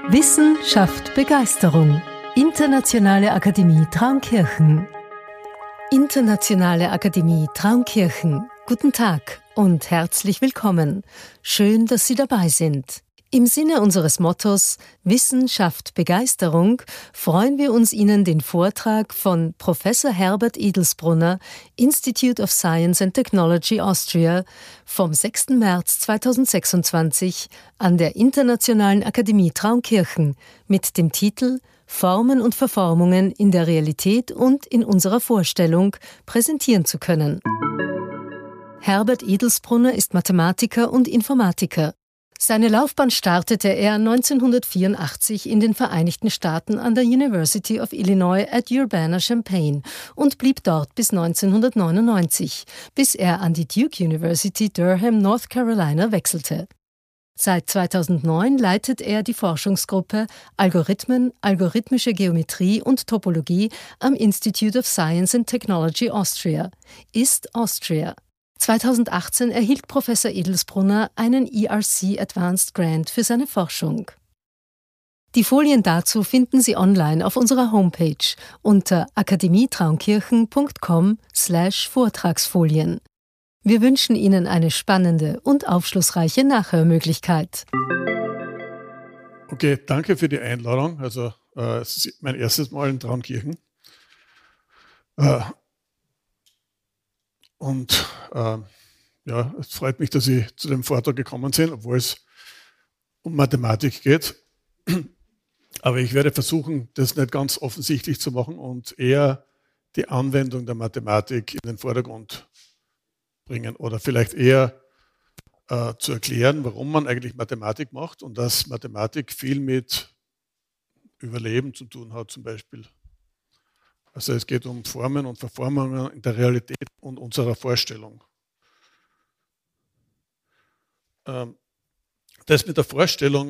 Wissen schafft Begeisterung. Internationale Akademie Traunkirchen. Internationale Akademie Traunkirchen. Guten Tag und herzlich willkommen. Schön, dass Sie dabei sind. Im Sinne unseres Mottos Wissen schafft Begeisterung freuen wir uns, Ihnen den Vortrag von Professor Herbert Edelsbrunner, Institute of Science and Technology Austria, vom 6. März 2026 an der Internationalen Akademie Traunkirchen mit dem Titel Formen und Verformungen in der Realität und in unserer Vorstellung präsentieren zu können. Herbert Edelsbrunner ist Mathematiker und Informatiker. Seine Laufbahn startete er 1984 in den Vereinigten Staaten an der University of Illinois at Urbana-Champaign und blieb dort bis 1999, bis er an die Duke University Durham, North Carolina wechselte. Seit 2009 leitet er die Forschungsgruppe Algorithmen, algorithmische Geometrie und Topologie am Institute of Science and Technology Austria, IST Austria. 2018 erhielt Professor Edelsbrunner einen ERC Advanced Grant für seine Forschung. Die Folien dazu finden Sie online auf unserer Homepage unter akademietraunkirchen.com/Vortragsfolien. Wir wünschen Ihnen eine spannende und aufschlussreiche Nachhörmöglichkeit. Okay, danke für die Einladung. Also es ist mein erstes Mal in Traunkirchen. Es freut mich, dass Sie zu dem Vortrag gekommen sind, obwohl es um Mathematik geht. Aber ich werde versuchen, das nicht ganz offensichtlich zu machen und eher die Anwendung der Mathematik in den Vordergrund bringen oder vielleicht eher zu erklären, warum man eigentlich Mathematik macht und dass Mathematik viel mit Überleben zu tun hat zum Beispiel. Also es geht um Formen und Verformungen in der Realität und unserer Vorstellung. Das mit der Vorstellung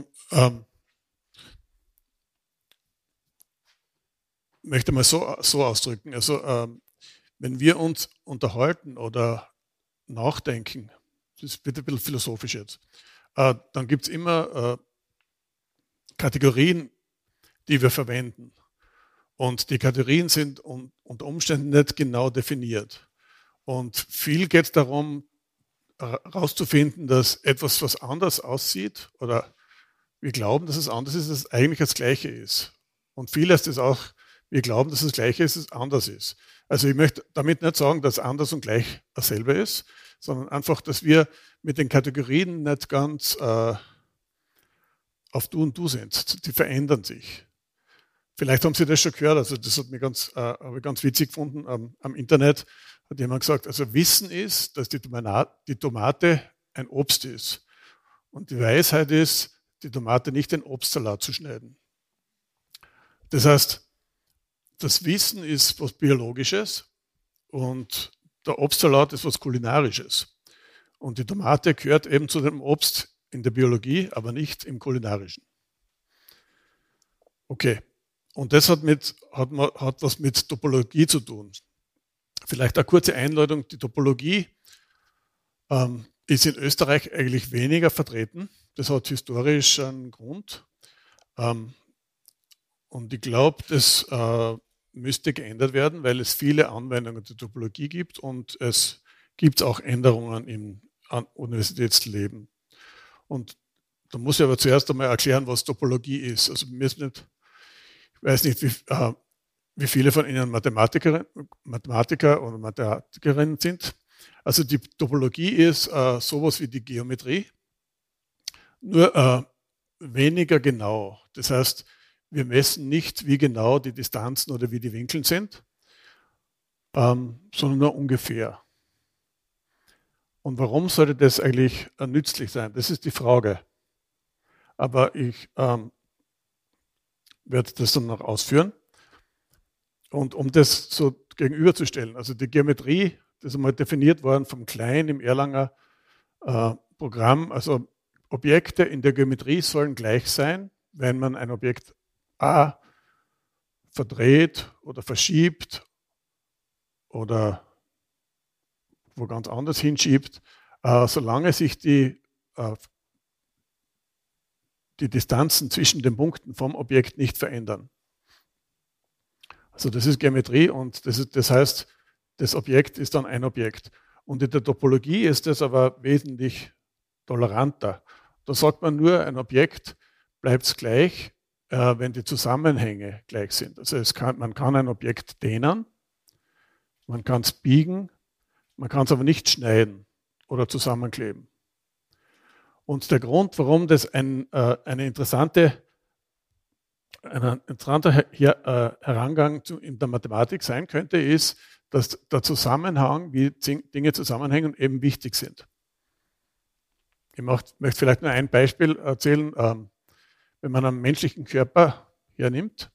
möchte man so ausdrücken. Also wenn wir uns unterhalten oder nachdenken, das wird ein bisschen philosophisch jetzt, dann gibt es immer Kategorien, die wir verwenden. Und die Kategorien sind unter Umständen nicht genau definiert. Und viel geht es darum, herauszufinden, dass etwas, was anders aussieht, oder wir glauben, dass es anders ist, dass es eigentlich das Gleiche ist. Und vieles ist auch, wir glauben, dass es das Gleiche ist, dass es anders ist. Also ich möchte damit nicht sagen, dass anders und gleich dasselbe ist, sondern einfach, dass wir mit den Kategorien nicht ganz auf Du und Du sind. Die verändern sich. Vielleicht haben Sie das schon gehört, also das hat mich habe ich ganz witzig gefunden. Am Internet hat jemand gesagt, also Wissen ist, dass die Tomate ein Obst ist. Und die Weisheit ist, die Tomate nicht in Obstsalat zu schneiden. Das heißt, das Wissen ist was Biologisches und der Obstsalat ist was Kulinarisches. Und die Tomate gehört eben zu dem Obst in der Biologie, aber nicht im Kulinarischen. Okay. Und das hat was mit Topologie zu tun. Vielleicht eine kurze Einleitung. Die Topologie ist in Österreich eigentlich weniger vertreten. Das hat historisch einen Grund. Und ich glaube, das müsste geändert werden, weil es viele Anwendungen der Topologie gibt und es gibt auch Änderungen im Universitätsleben. Und da muss ich aber zuerst einmal erklären, was Topologie ist. Also mir ist nicht... Ich weiß nicht, wie viele von Ihnen Mathematiker oder Mathematikerinnen sind. Also die Topologie ist sowas wie die Geometrie, nur weniger genau. Das heißt, wir messen nicht, wie genau die Distanzen oder wie die Winkel sind, sondern nur ungefähr. Und warum sollte das eigentlich nützlich sein? Das ist die Frage. Aber ich werde das dann noch ausführen. Und um das so gegenüberzustellen, also die Geometrie, das ist einmal definiert worden vom Klein im Erlanger Programm, also Objekte in der Geometrie sollen gleich sein, wenn man ein Objekt A verdreht oder verschiebt oder wo ganz anders hinschiebt, solange sich die die Distanzen zwischen den Punkten vom Objekt nicht verändern. Also das ist Geometrie und das heißt, das Objekt ist dann ein Objekt. Und in der Topologie ist das aber wesentlich toleranter. Da sagt man nur, ein Objekt bleibt gleich, wenn die Zusammenhänge gleich sind. Also man kann ein Objekt dehnen, man kann es biegen, man kann es aber nicht schneiden oder zusammenkleben. Und der Grund, warum das ein interessanter Herangang in der Mathematik sein könnte, ist, dass der Zusammenhang, wie Dinge zusammenhängen, eben wichtig sind. Ich möchte vielleicht nur ein Beispiel erzählen. Wenn man einen menschlichen Körper hernimmt,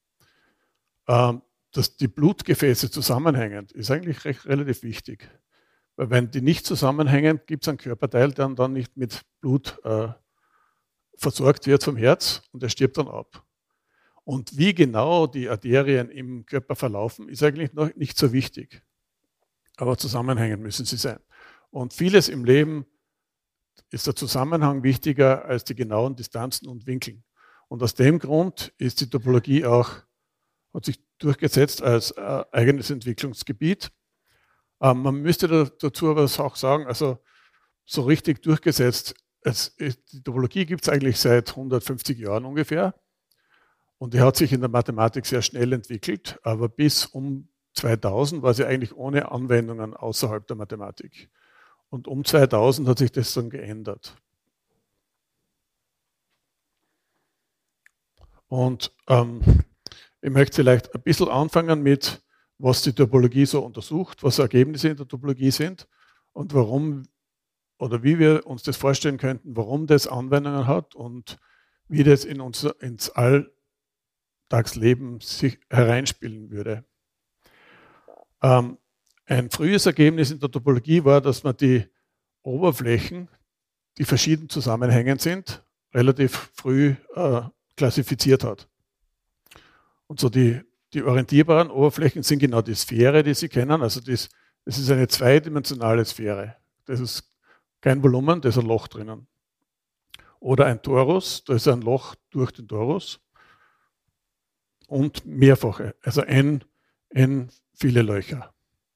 dass die Blutgefäße zusammenhängen, ist eigentlich relativ wichtig. Weil wenn die nicht zusammenhängen, gibt es einen Körperteil, der dann nicht mit Blut versorgt wird vom Herz und der stirbt dann ab. Und wie genau die Arterien im Körper verlaufen, ist eigentlich noch nicht so wichtig. Aber zusammenhängen müssen sie sein. Und vieles im Leben ist der Zusammenhang wichtiger als die genauen Distanzen und Winkeln. Und aus dem Grund ist die Topologie hat sich durchgesetzt als eigenes Entwicklungsgebiet. Man müsste dazu aber auch sagen, also so richtig durchgesetzt, die Topologie gibt es eigentlich seit 150 Jahren ungefähr. Und die hat sich in der Mathematik sehr schnell entwickelt, aber bis um 2000 war sie eigentlich ohne Anwendungen außerhalb der Mathematik. Und um 2000 hat sich das dann geändert. Und ich möchte vielleicht ein bisschen anfangen mit, was die Topologie so untersucht, was Ergebnisse in der Topologie sind und warum oder wie wir uns das vorstellen könnten, warum das Anwendungen hat und wie das ins Alltagsleben sich hereinspielen würde. Ein frühes Ergebnis in der Topologie war, dass man die Oberflächen, die verschieden zusammenhängend sind, relativ früh klassifiziert hat. Und so die orientierbaren Oberflächen sind genau die Sphäre, die Sie kennen. Also das ist eine zweidimensionale Sphäre. Das ist kein Volumen, da ist ein Loch drinnen. Oder ein Torus, da ist ein Loch durch den Torus. Und mehrfache, also n viele Löcher.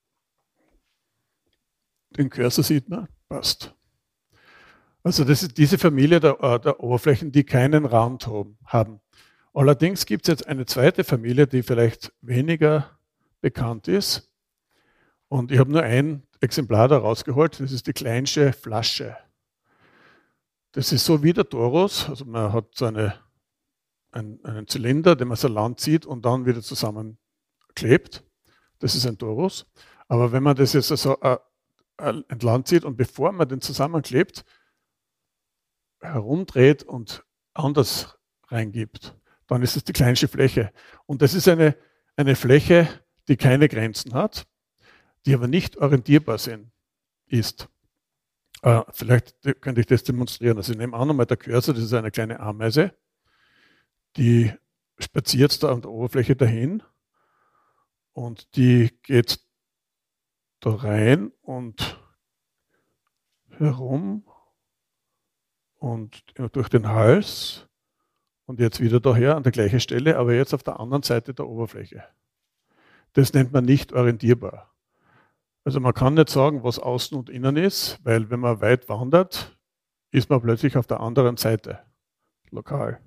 Den Cursor sieht man, passt. Also das ist diese Familie der Oberflächen, die keinen Rand haben. Allerdings gibt es jetzt eine zweite Familie, die vielleicht weniger bekannt ist. Und ich habe nur ein Exemplar da rausgeholt, das ist die Kleinsche Flasche. Das ist so wie der Torus, also man hat so einen Zylinder, den man so Land zieht und dann wieder zusammenklebt. Das ist ein Torus. Aber wenn man das jetzt so entlang zieht und bevor man den zusammenklebt, herumdreht und anders reingibt, dann ist es die Kleinsche Fläche. Und das ist eine Fläche, die keine Grenzen hat, die aber nicht orientierbar ist. Vielleicht könnte ich das demonstrieren. Also ich nehme an, einmal der Cursor, das ist eine kleine Ameise, die spaziert da an der Oberfläche dahin und die geht da rein und herum und durch den Hals und jetzt wieder daher an der gleichen Stelle, aber jetzt auf der anderen Seite der Oberfläche. Das nennt man nicht orientierbar. Also man kann nicht sagen, was außen und innen ist, weil wenn man weit wandert, ist man plötzlich auf der anderen Seite, lokal.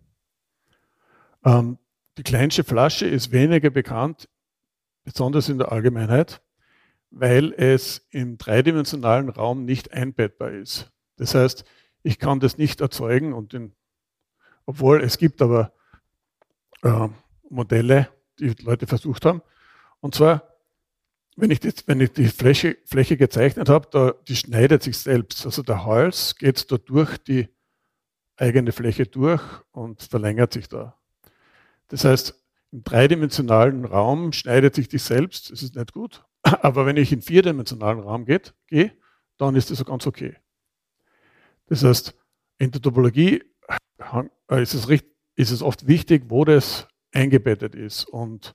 Die Kleinsche Flasche ist weniger bekannt, besonders in der Allgemeinheit, weil es im dreidimensionalen Raum nicht einbettbar ist. Das heißt, ich kann das nicht erzeugen, obwohl es gibt aber Modelle, die Leute versucht haben. Und zwar, wenn ich die Fläche gezeichnet habe, die schneidet sich selbst. Also der Hals geht da durch die eigene Fläche durch und verlängert sich da. Das heißt, im dreidimensionalen Raum schneidet sich die selbst, das ist nicht gut. Aber wenn ich in vierdimensionalen Raum gehe, dann ist das ganz okay. Das heißt, in der Topologie ist es oft wichtig, wo das eingebettet ist. Und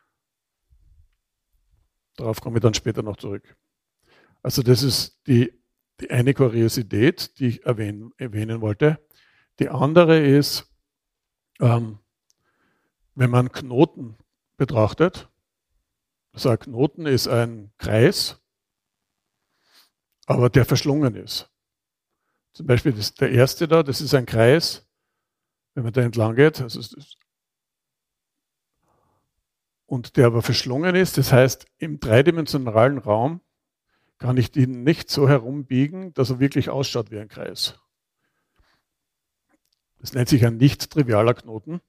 darauf komme ich dann später noch zurück. Also das ist die eine Kuriosität, die ich erwähnen wollte. Die andere ist, wenn man Knoten betrachtet. Also ein Knoten ist ein Kreis, aber der verschlungen ist. Zum Beispiel der erste da, das ist ein Kreis, wenn man da entlang geht, und der aber verschlungen ist. Das heißt, im dreidimensionalen Raum kann ich den nicht so herumbiegen, dass er wirklich ausschaut wie ein Kreis. Das nennt sich ein nicht trivialer Knoten.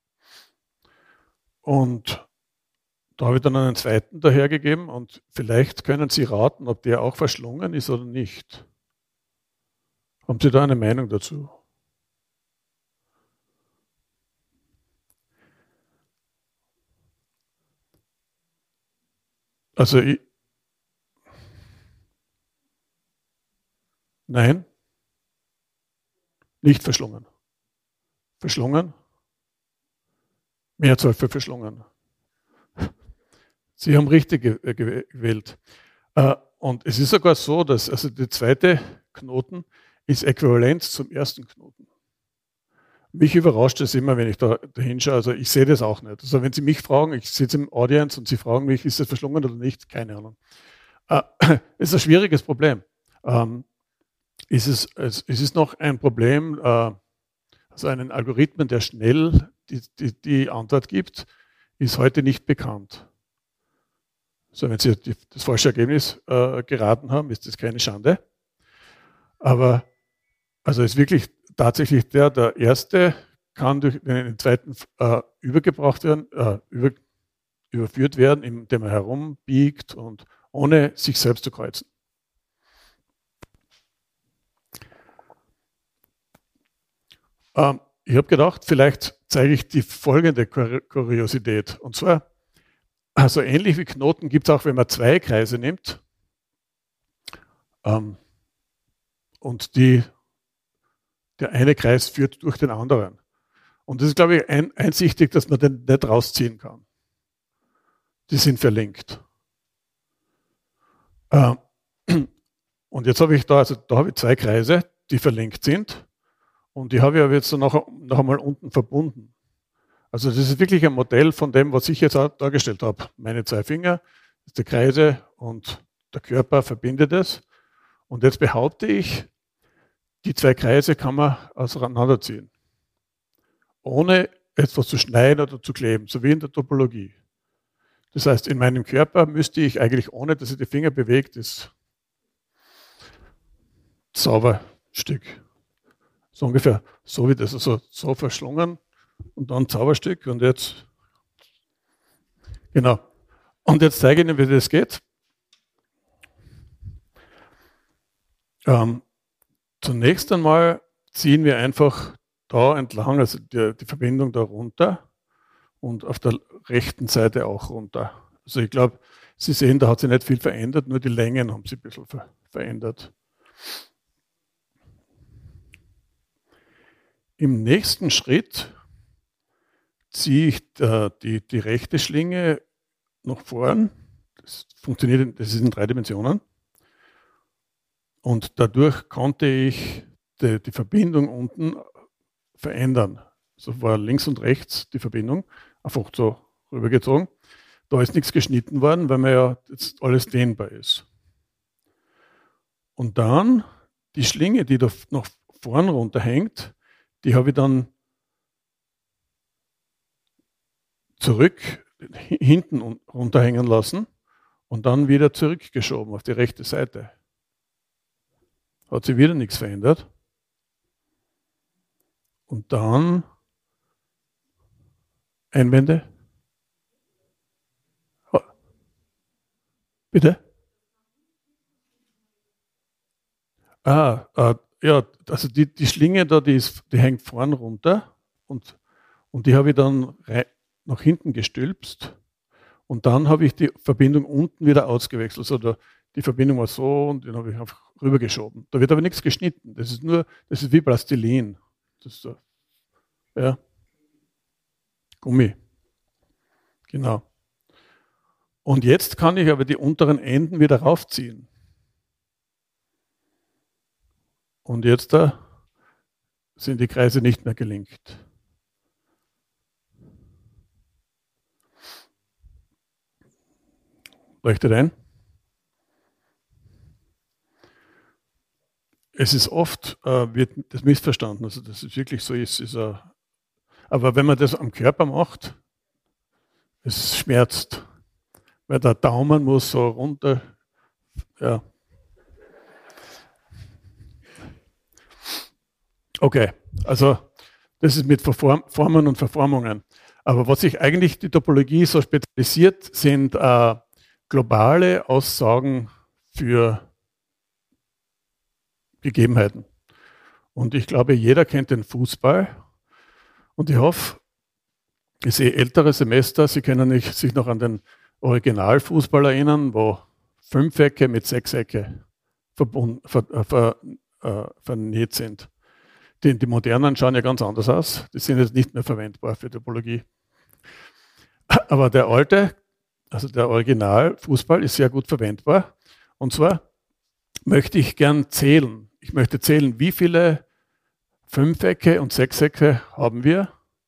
Und da habe ich dann einen zweiten dahergegeben und vielleicht können Sie raten, ob der auch verschlungen ist oder nicht. Haben Sie da eine Meinung dazu? Also nein, nicht verschlungen. Verschlungen? Mehrzahl für verschlungen. Sie haben richtig gewählt. Und es ist sogar so, dass also der zweite Knoten ist äquivalent zum ersten Knoten. Mich überrascht es immer, wenn ich da hinschaue. Also ich sehe das auch nicht. Also wenn Sie mich fragen, ich sitze im Audience und Sie fragen mich, ist das verschlungen oder nicht? Keine Ahnung. Es ist ein schwieriges Problem. Es ist noch ein Problem, also einen Algorithmen, der schnell die Antwort gibt, ist heute nicht bekannt. Also wenn Sie das falsche Ergebnis geraten haben, ist das keine Schande. Aber also ist wirklich tatsächlich der erste kann durch den zweiten übergebracht werden, überführt werden, indem er herumbiegt und ohne sich selbst zu kreuzen. Ich habe gedacht, vielleicht zeige ich die folgende Kuriosität. Und zwar, also ähnlich wie Knoten gibt es auch, wenn man zwei Kreise nimmt und der eine Kreis führt durch den anderen. Und das ist, glaube ich, einsichtig, dass man den nicht rausziehen kann. Die sind verlinkt. Und jetzt habe ich da habe ich zwei Kreise, die verlinkt sind. Und die habe ich aber jetzt noch einmal unten verbunden. Also das ist wirklich ein Modell von dem, was ich jetzt auch dargestellt habe. Meine zwei Finger, das ist der Kreise und der Körper verbindet es. Und jetzt behaupte ich, die zwei Kreise kann man auseinanderziehen. Ohne etwas zu schneiden oder zu kleben, so wie in der Topologie. Das heißt, in meinem Körper müsste ich eigentlich, ohne dass ich die Finger bewegt, das Zauberstück. So ungefähr, so wie das, also so verschlungen und dann Zauberstück und jetzt, genau. Und jetzt zeige ich Ihnen, wie das geht. Zunächst einmal ziehen wir einfach da entlang, also die Verbindung da runter und auf der rechten Seite auch runter. Also ich glaube, Sie sehen, da hat sich nicht viel verändert, nur die Längen haben sich ein bisschen verändert. Im nächsten Schritt ziehe ich die rechte Schlinge nach vorn. Das funktioniert, das ist in 3 Dimensionen. Und dadurch konnte ich die Verbindung unten verändern. So war links und rechts die Verbindung einfach so rübergezogen. Da ist nichts geschnitten worden, weil mir ja jetzt alles dehnbar ist. Und dann die Schlinge, die da nach vorn runterhängt, die habe ich dann zurück hinten runterhängen lassen und dann wieder zurückgeschoben auf die rechte Seite. Hat sich wieder nichts verändert. Und dann Einwände? Bitte? Ja, also die Schlinge da, die hängt vorn runter und die habe ich dann nach hinten gestülpst und dann habe ich die Verbindung unten wieder ausgewechselt. Also die Verbindung war so und den habe ich einfach rübergeschoben. Da wird aber nichts geschnitten. Das ist wie Plastilin. Das ist so, ja, Gummi. Genau. Und jetzt kann ich aber die unteren Enden wieder raufziehen. Und jetzt sind die Kreise nicht mehr gelinkt. Leuchtet ein? Es ist oft, wird das missverstanden, also dass es wirklich so ist. Aber wenn man das am Körper macht, es schmerzt, weil der Daumen muss so runter, ja. Okay, also das ist mit Formen und Verformungen. Aber was sich eigentlich die Topologie so spezialisiert, sind globale Aussagen für Gegebenheiten. Und ich glaube, jeder kennt den Fußball. Und ich hoffe, ich sehe ältere Semester, Sie können sich noch an den Originalfußball erinnern, wo Fünfecke mit Sechsecke vernäht sind. Die modernen schauen ja ganz anders aus. Die sind jetzt nicht mehr verwendbar für Topologie. Aber der alte, also der Originalfußball ist sehr gut verwendbar. Und zwar möchte ich gern zählen. Ich möchte zählen, wie viele Fünfecke und Sechsecke haben wir.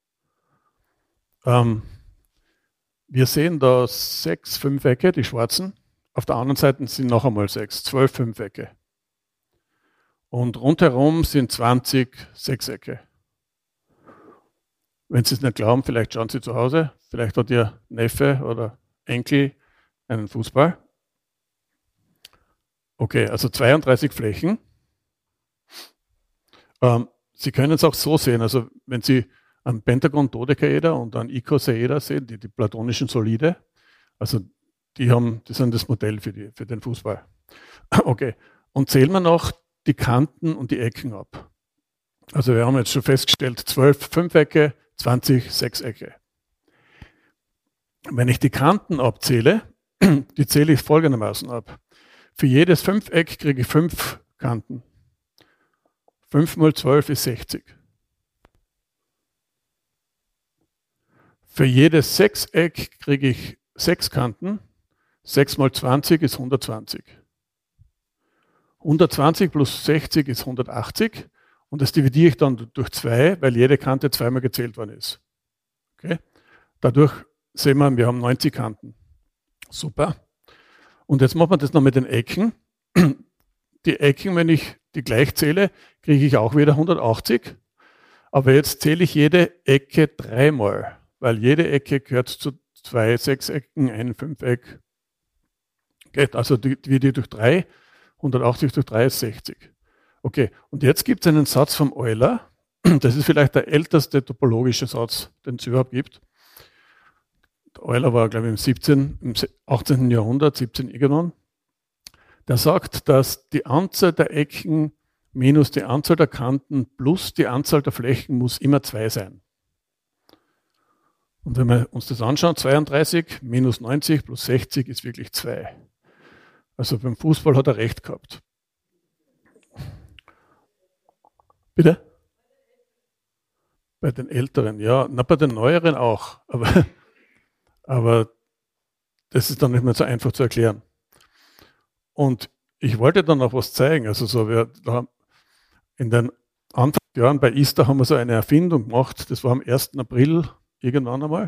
Wir sehen da 6 Fünfecke, die schwarzen. Auf der anderen Seite sind noch einmal 6, 12 Fünfecke. Und rundherum sind 20 Sechsecke. Wenn Sie es nicht glauben, vielleicht schauen Sie zu Hause. Vielleicht hat Ihr Neffe oder Enkel einen Fußball. Okay, also 32 Flächen. Sie können es auch so sehen, also wenn Sie einen Pentagon-Dodekaeder und einen Ikosaeder sehen, die platonischen Solide, also die sind das Modell für den Fußball. Okay, und zählen wir noch die Kanten und die Ecken ab. Also wir haben jetzt schon festgestellt, 12 Fünfecke, 20 Sechsecke. Wenn ich die Kanten abzähle, die zähle ich folgendermaßen ab. Für jedes Fünfeck kriege ich 5 Kanten. 5 mal 12 ist 60. Für jedes Sechseck kriege ich 6 Kanten. 6 mal 20 ist 120. 120 plus 60 ist 180 und das dividiere ich dann durch 2, weil jede Kante zweimal gezählt worden ist. Okay? Dadurch sehen wir haben 90 Kanten. Super. Und jetzt machen wir das noch mit den Ecken. Die Ecken, wenn ich die gleich zähle, kriege ich auch wieder 180. Aber jetzt zähle ich jede Ecke 3-mal, weil jede Ecke gehört zu 2 Sechsecken, ein Fünfeck. Geht also dividiere durch 3. 180 durch 3 ist 60. Okay, und jetzt gibt es einen Satz vom Euler. Das ist vielleicht der älteste topologische Satz, den es überhaupt gibt. Der Euler war, glaube ich, im 18. Jahrhundert, 17 irgendwann. Der sagt, dass die Anzahl der Ecken minus die Anzahl der Kanten plus die Anzahl der Flächen muss immer 2 sein. Und wenn wir uns das anschauen, 32 minus 90 plus 60 ist wirklich 2. Also beim Fußball hat er recht gehabt. Bitte? Bei den Älteren, ja. Na, bei den Neueren auch. Aber das ist dann nicht mehr so einfach zu erklären. Und ich wollte dann noch was zeigen. Also so, in den Anfangsjahren bei ISTA haben wir so eine Erfindung gemacht. Das war am 1. April irgendwann einmal.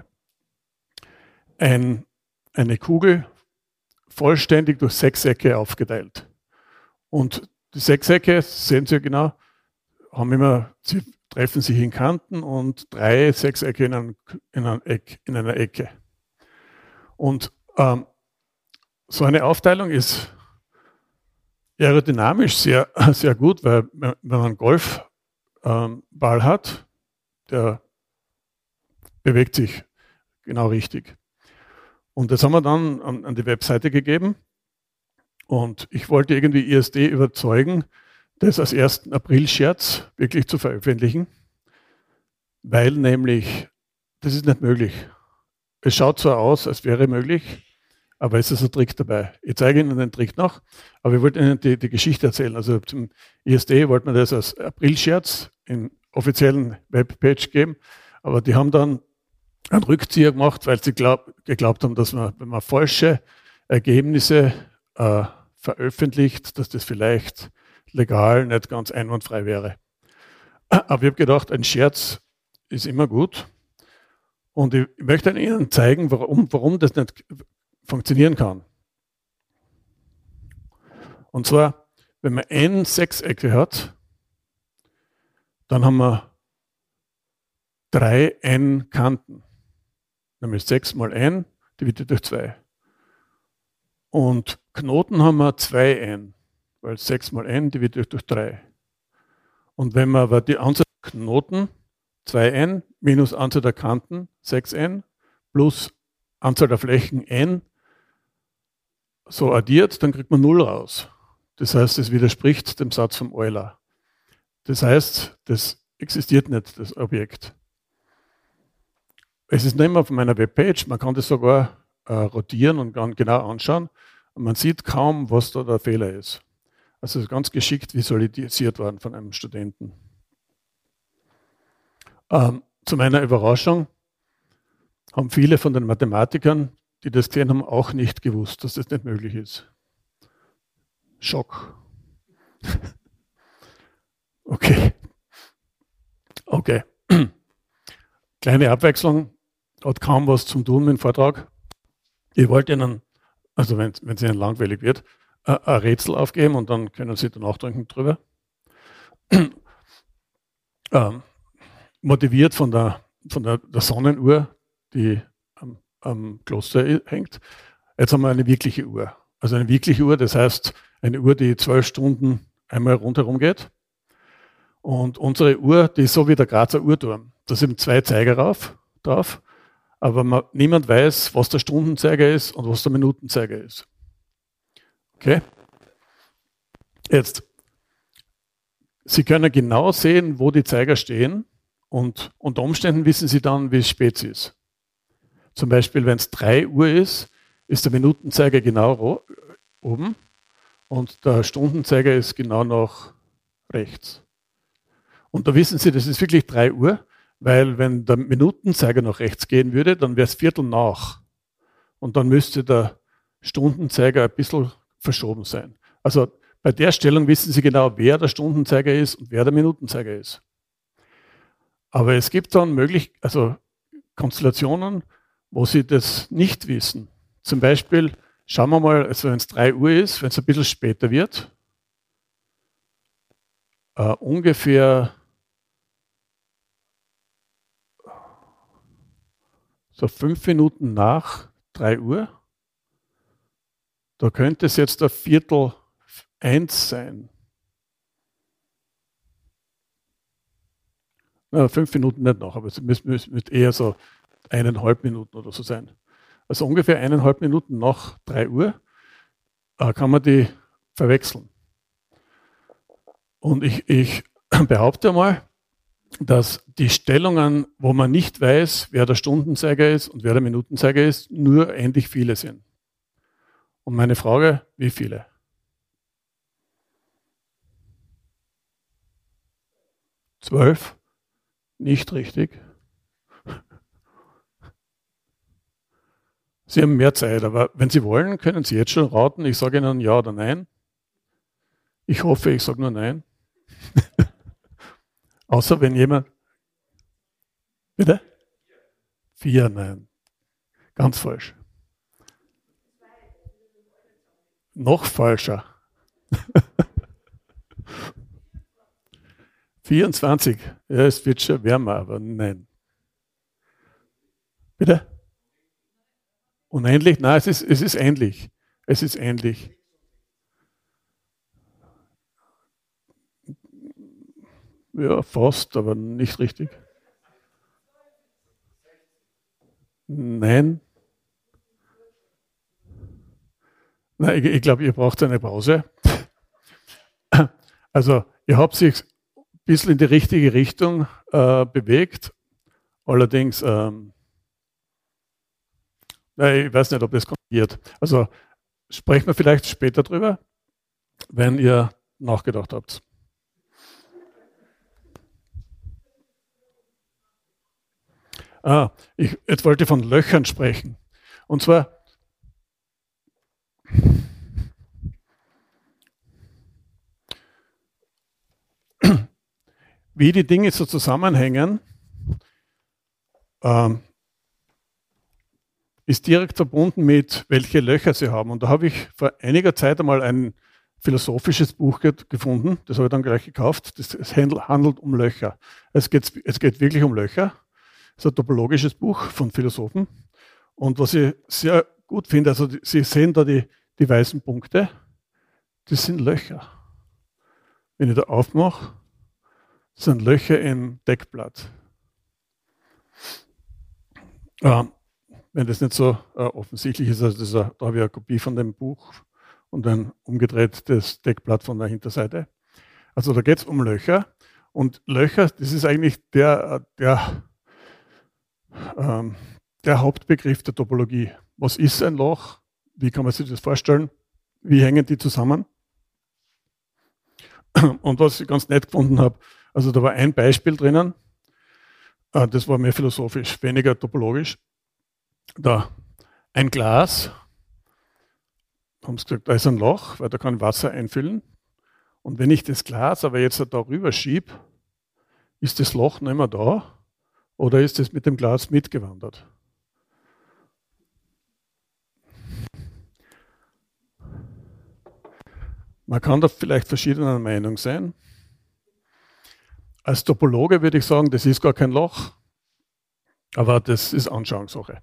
Eine Kugel vollständig durch Sechsecke aufgeteilt. Und die Sechsecke, sehen Sie ja genau, sie treffen sich in Kanten und 3 Sechsecke in einer Ecke. Und so eine Aufteilung ist aerodynamisch sehr, sehr gut, weil wenn man einen Golfball hat, der bewegt sich genau richtig. Und das haben wir dann an die Webseite gegeben. Und ich wollte irgendwie ISD überzeugen, das als 1. April-Scherz wirklich zu veröffentlichen, weil nämlich, das ist nicht möglich. Es schaut zwar aus, als wäre möglich, aber es ist ein Trick dabei. Ich zeige Ihnen den Trick noch, aber ich wollte Ihnen die Geschichte erzählen. Also zum ISD wollte man das als April-Scherz in offiziellen Webpage geben, aber die haben dann einen Rückzieher gemacht, weil sie geglaubt haben, dass man, wenn man falsche Ergebnisse veröffentlicht, dass das vielleicht legal nicht ganz einwandfrei wäre. Aber ich habe gedacht, ein Scherz ist immer gut. Und ich möchte Ihnen zeigen, warum das nicht funktionieren kann. Und zwar, wenn man n Sechsecke hat, dann haben wir 3 n Kanten. Nämlich 6 mal n dividiert durch 2. Und Knoten haben wir 2n, weil 6 mal n dividiert durch 3. Und wenn man aber die Anzahl der Knoten 2n minus Anzahl der Kanten 6n plus Anzahl der Flächen n so addiert, dann kriegt man 0 raus. Das heißt, es widerspricht dem Satz von Euler. Das heißt, das existiert nicht, das Objekt. Es ist nicht mehr auf meiner Webpage, man kann das sogar rotieren und genau anschauen. Und man sieht kaum, was da der Fehler ist. Also ganz geschickt visualisiert worden von einem Studenten. Zu meiner Überraschung haben viele von den Mathematikern, die das gesehen haben, auch nicht gewusst, dass das nicht möglich ist. Schock. Okay. Kleine Abwechslung, hat kaum was zum tun mit dem Vortrag. Ich wollte Ihnen, also wenn es Ihnen langweilig wird, ein Rätsel aufgeben und dann können Sie da nachdenken drüber. Motiviert von der Sonnenuhr, die am Kloster hängt. Jetzt haben wir eine wirkliche Uhr. Also eine wirkliche Uhr, das heißt eine Uhr, die 12 Stunden einmal rundherum geht. Und unsere Uhr, die ist so wie der Grazer Uhrturm. Da sind 2 Zeiger drauf, aber niemand weiß, was der Stundenzeiger ist und was der Minutenzeiger ist. Okay? Jetzt, Sie können genau sehen, wo die Zeiger stehen und unter Umständen wissen Sie dann, wie es spät ist. Zum Beispiel, wenn es 3 Uhr ist der Minutenzeiger genau oben und der Stundenzeiger ist genau nach rechts. Und da wissen Sie, das ist wirklich 3 Uhr, weil wenn der Minutenzeiger nach rechts gehen würde, dann wäre es Viertel nach. Und dann müsste der Stundenzeiger ein bisschen verschoben sein. Also bei der Stellung wissen Sie genau, wer der Stundenzeiger ist und wer der Minutenzeiger ist. Aber es gibt dann Konstellationen, wo Sie das nicht wissen. Zum Beispiel, schauen wir mal, also wenn es 3 Uhr ist, wenn es ein bisschen später wird, ungefähr so 5 Minuten nach 3 Uhr, da könnte es jetzt ein Viertel 1 sein. 5 Minuten nicht noch, aber es müsste eher so 1,5 Minuten oder so sein. Also ungefähr 1,5 Minuten nach 3 Uhr kann man die verwechseln. Und ich behaupte mal, dass die Stellungen, wo man nicht weiß, wer der Stundenzeiger ist und wer der Minutenzeiger ist, nur ähnlich viele sind. Und meine Frage, wie viele? 12? Nicht richtig. Sie haben mehr Zeit, aber wenn Sie wollen, können Sie jetzt schon raten. Ich sage Ihnen ja oder nein. Ich hoffe, ich sage nur nein. Außer wenn jemand... Bitte? 4, nein. Ganz falsch. Noch falscher. 24. Ja, es wird schon wärmer, aber nein. Bitte? Unendlich? Nein, es ist ähnlich. Es ist ähnlich. Ja, fast, aber nicht richtig. Nein. Nein, ich glaube, ihr braucht eine Pause. Also, ihr habt sich ein bisschen in die richtige Richtung bewegt. Allerdings, ich weiß nicht, ob das konvergiert. Also, sprechen wir vielleicht später drüber, wenn ihr nachgedacht habt. Jetzt wollte ich von Löchern sprechen. Und zwar, wie die Dinge so zusammenhängen, ist direkt verbunden mit, welche Löcher sie haben. Und da habe ich vor einiger Zeit einmal ein philosophisches Buch gefunden, das habe ich dann gleich gekauft. Es handelt um Löcher. Es geht wirklich um Löcher. Es ist ein topologisches Buch von Philosophen. Und was ich sehr gut finde, also Sie sehen da die weißen Punkte, das sind Löcher. Wenn ich da aufmache, das sind Löcher im Deckblatt. Wenn das nicht so offensichtlich ist, also da habe ich eine Kopie von dem Buch und dann umgedreht das Deckblatt von der Hinterseite. Also da geht es um Löcher. Und Löcher, das ist eigentlich der Hauptbegriff der Topologie. Was ist ein Loch? Wie kann man sich das vorstellen? Wie hängen die zusammen? Und was ich ganz nett gefunden habe, also da war ein Beispiel drinnen, das war mehr philosophisch, weniger topologisch. Da ein Glas, haben sie gesagt, da ist ein Loch, weil da kann Wasser einfüllen. Und wenn ich das Glas aber jetzt da rüber schiebe, ist das Loch nicht mehr da oder ist es mit dem Glas mitgewandert? Man kann da vielleicht verschiedener Meinung sein. Als Topologe würde ich sagen, das ist gar kein Loch, aber das ist Anschauungssache.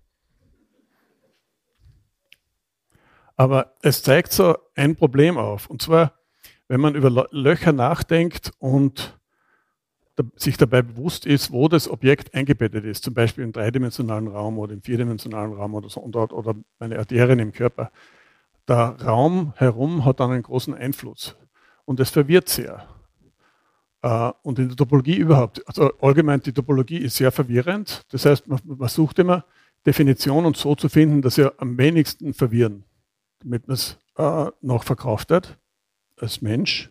Aber es zeigt so ein Problem auf, und zwar, wenn man über Löcher nachdenkt und sich dabei bewusst ist, wo das Objekt eingebettet ist, zum Beispiel im dreidimensionalen Raum oder im vierdimensionalen Raum oder so, oder meine Arterien im Körper. Der Raum herum hat dann einen großen Einfluss und es verwirrt sehr. Und in der Topologie überhaupt, also allgemein die Topologie ist sehr verwirrend. Das heißt, man sucht immer Definitionen so zu finden, dass sie am wenigsten verwirren, damit man es noch verkraftet als Mensch.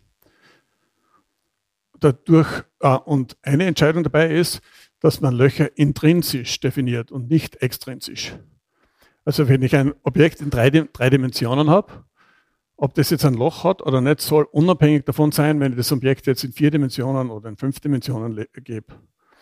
Dadurch, und eine Entscheidung dabei ist, dass man Löcher intrinsisch definiert und nicht extrinsisch. Also wenn ich ein Objekt in drei Dimensionen habe, ob das jetzt ein Loch hat oder nicht, soll unabhängig davon sein, wenn ich das Objekt jetzt in 4 Dimensionen oder in 5 Dimensionen gebe.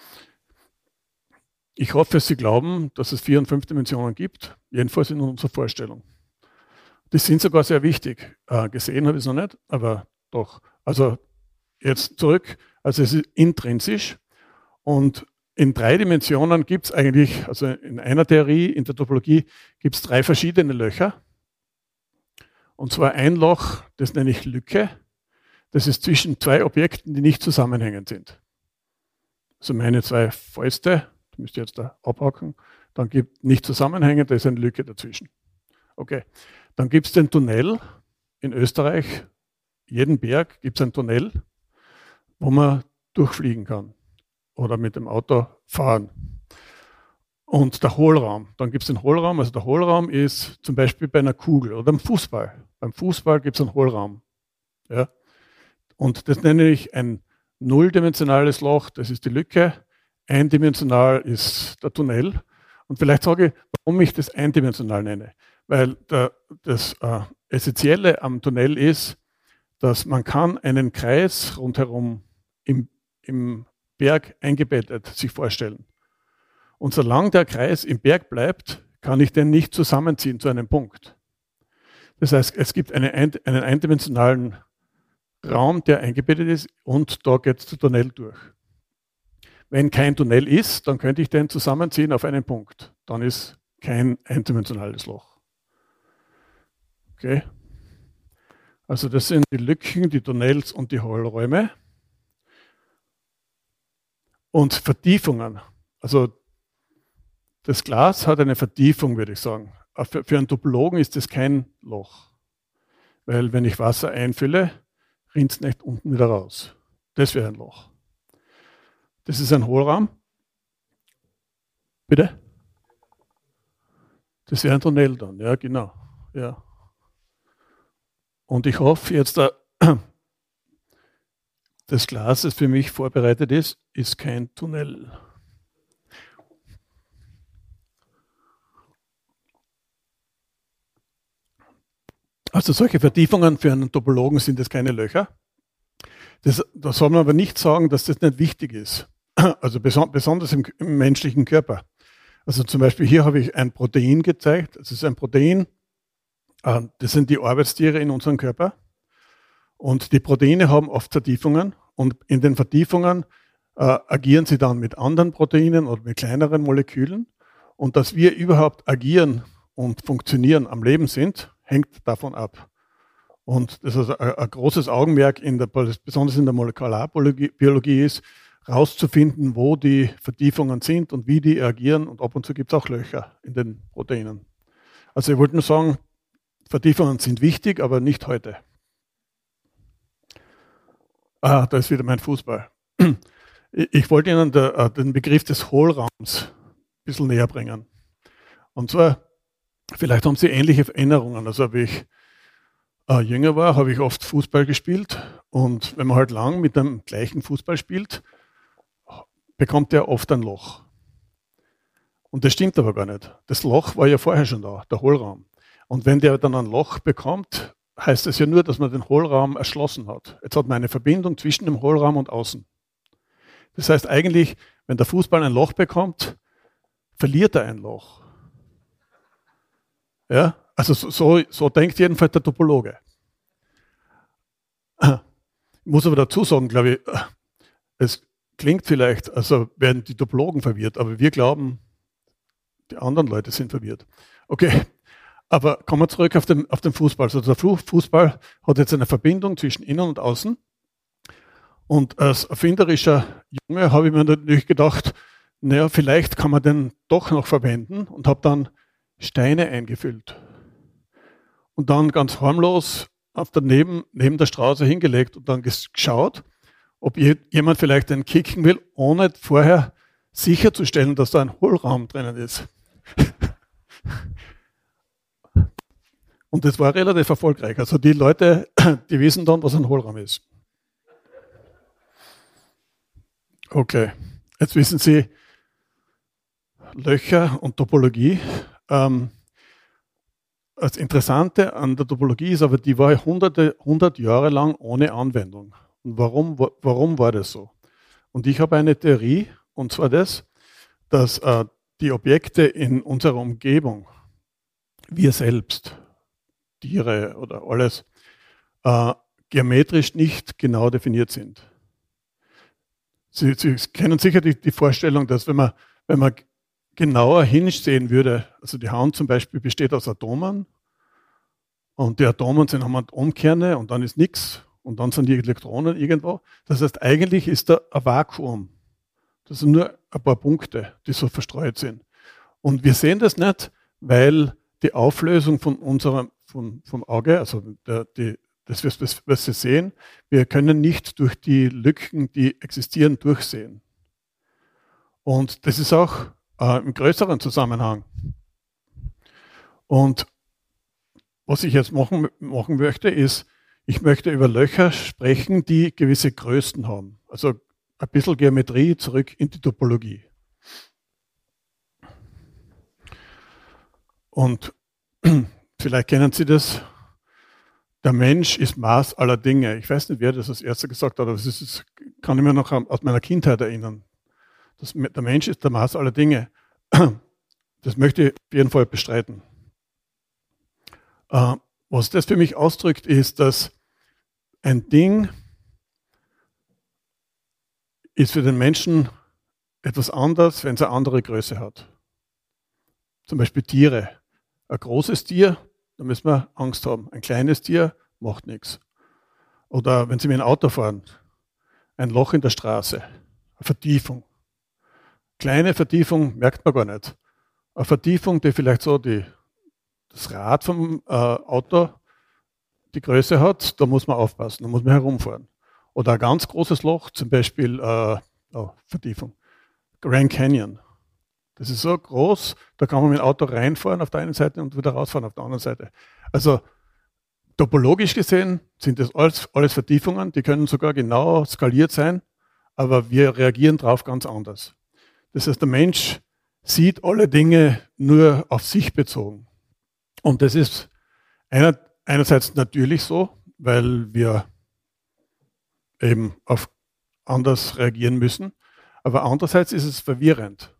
Ich hoffe, Sie glauben, dass es 4 und 5 Dimensionen gibt, jedenfalls in unserer Vorstellung. Die sind sogar sehr wichtig. Gesehen habe ich es noch nicht, aber doch. Also jetzt zurück, also es ist intrinsisch und in 3 Dimensionen gibt es eigentlich, also in einer Theorie, in der Topologie, gibt es 3 verschiedene Löcher. Und zwar ein Loch, das nenne ich Lücke, das ist zwischen 2 Objekten, die nicht zusammenhängend sind. Also meine 2 Fäuste, das müsst ihr jetzt da abhaken, dann gibt nicht zusammenhängend, da ist eine Lücke dazwischen. Okay, dann gibt es den Tunnel in Österreich, jeden Berg gibt es ein Tunnel, wo man durchfliegen kann oder mit dem Auto fahren. Und der Hohlraum, dann gibt es den Hohlraum, also der Hohlraum ist zum Beispiel bei einer Kugel oder beim Fußball. Beim Fußball gibt es einen Hohlraum. Ja? Und das nenne ich ein nulldimensionales Loch, das ist die Lücke. Eindimensional ist der Tunnel. Und vielleicht sage ich, warum ich das eindimensional nenne. Weil das Essentielle am Tunnel ist, dass man kann einen Kreis rundherum im Berg eingebettet sich vorstellen. Und solange der Kreis im Berg bleibt, kann ich den nicht zusammenziehen zu einem Punkt. Das heißt, es gibt einen eindimensionalen Raum, der eingebettet ist und da geht der Tunnel durch. Wenn kein Tunnel ist, dann könnte ich den zusammenziehen auf einen Punkt. Dann ist kein eindimensionales Loch. Okay? Also das sind die Lücken, die Tunnels und die Hohlräume. Und Vertiefungen. Also das Glas hat eine Vertiefung, würde ich sagen. Für einen Topologen ist das kein Loch. Weil wenn ich Wasser einfülle, rinnt es nicht unten wieder raus. Das wäre ein Loch. Das ist ein Hohlraum. Bitte? Das wäre ein Tunnel dann, ja genau. Ja. Und ich hoffe jetzt, das Glas, das für mich vorbereitet ist kein Tunnel. Also solche Vertiefungen für einen Topologen sind es keine Löcher. Da soll man aber nicht sagen, dass das nicht wichtig ist. Also besonders im menschlichen Körper. Also zum Beispiel hier habe ich ein Protein gezeigt. Das ist ein Protein, das sind die Arbeitstiere in unserem Körper. Und die Proteine haben oft Vertiefungen. Und in den Vertiefungen agieren sie dann mit anderen Proteinen oder mit kleineren Molekülen. Und dass wir überhaupt agieren und funktionieren, am Leben sind, hängt davon ab. Und das ist ein großes Augenmerk, besonders in der Molekularbiologie ist, rauszufinden, wo die Vertiefungen sind und wie die agieren. Und ab und zu gibt es auch Löcher in den Proteinen. Also ich wollte nur sagen, Vertiefungen sind wichtig, aber nicht heute. Da ist wieder mein Fußball. Ich wollte Ihnen den Begriff des Hohlraums ein bisschen näher bringen. Und zwar, vielleicht haben Sie ähnliche Erinnerungen. Also wie ich jünger war, habe ich oft Fußball gespielt. Und wenn man halt lang mit dem gleichen Fußball spielt, bekommt der oft ein Loch. Und das stimmt aber gar nicht. Das Loch war ja vorher schon da, der Hohlraum. Und wenn der dann ein Loch bekommt, heißt das ja nur, dass man den Hohlraum erschlossen hat. Jetzt hat man eine Verbindung zwischen dem Hohlraum und außen. Das heißt eigentlich, wenn der Fußball ein Loch bekommt, verliert er ein Loch. Ja, also so denkt jedenfalls der Topologe. Ich muss aber dazu sagen, glaube ich, es klingt vielleicht, also werden die Topologen verwirrt, aber wir glauben, die anderen Leute sind verwirrt. Okay, aber kommen wir zurück auf den Fußball. Also der Fußball hat jetzt eine Verbindung zwischen innen und außen. Und als erfinderischer Junge habe ich mir natürlich gedacht, naja, vielleicht kann man den doch noch verwenden und habe dann Steine eingefüllt. Und dann ganz harmlos neben der Straße hingelegt und dann geschaut, ob jemand vielleicht den kicken will, ohne vorher sicherzustellen, dass da ein Hohlraum drinnen ist. Und das war relativ erfolgreich. Also die Leute, die wissen dann, was ein Hohlraum ist. Okay, jetzt wissen Sie Löcher und Topologie. Das Interessante an der Topologie ist aber, die war 100 Jahre lang ohne Anwendung. Und warum war das so? Und ich habe eine Theorie, und zwar das, dass die Objekte in unserer Umgebung, wir selbst, Tiere oder alles, geometrisch nicht genau definiert sind. Sie kennen sicher die Vorstellung, dass wenn man genauer hinsehen würde, also die Hand zum Beispiel besteht aus Atomen und die Atomen haben Atomkerne und dann ist nichts und dann sind die Elektronen irgendwo. Das heißt, eigentlich ist da ein Vakuum. Das sind nur ein paar Punkte, die so verstreut sind. Und wir sehen das nicht, weil die Auflösung vom Auge, also das, was wir sehen, wir können nicht durch die Lücken, die existieren, durchsehen. Und das ist auch im größeren Zusammenhang. Und was ich jetzt machen möchte, ist, ich möchte über Löcher sprechen, die gewisse Größen haben. Also ein bisschen Geometrie zurück in die Topologie. Und vielleicht kennen Sie das. Der Mensch ist Maß aller Dinge. Ich weiß nicht, wer das als Erster gesagt hat, aber das kann ich mir noch aus meiner Kindheit erinnern. Der Mensch ist der Maß aller Dinge. Das möchte ich auf jeden Fall bestreiten. Was das für mich ausdrückt, ist, dass ein Ding ist für den Menschen etwas anders, wenn es eine andere Größe hat. Zum Beispiel Tiere. Ein großes Tier, da müssen wir Angst haben. Ein kleines Tier macht nichts. Oder wenn Sie mit einem Auto fahren, ein Loch in der Straße, eine Vertiefung. Kleine Vertiefung merkt man gar nicht. Eine Vertiefung, die vielleicht so das Rad vom Auto die Größe hat, da muss man aufpassen, da muss man herumfahren. Oder ein ganz großes Loch, zum Beispiel Vertiefung, Grand Canyon. Das ist so groß, da kann man mit dem Auto reinfahren auf der einen Seite und wieder rausfahren auf der anderen Seite. Also topologisch gesehen sind das alles Vertiefungen, die können sogar genau skaliert sein, aber wir reagieren darauf ganz anders. Das heißt, der Mensch sieht alle Dinge nur auf sich bezogen. Und das ist einerseits natürlich so, weil wir eben auf anders reagieren müssen. Aber andererseits ist es verwirrend.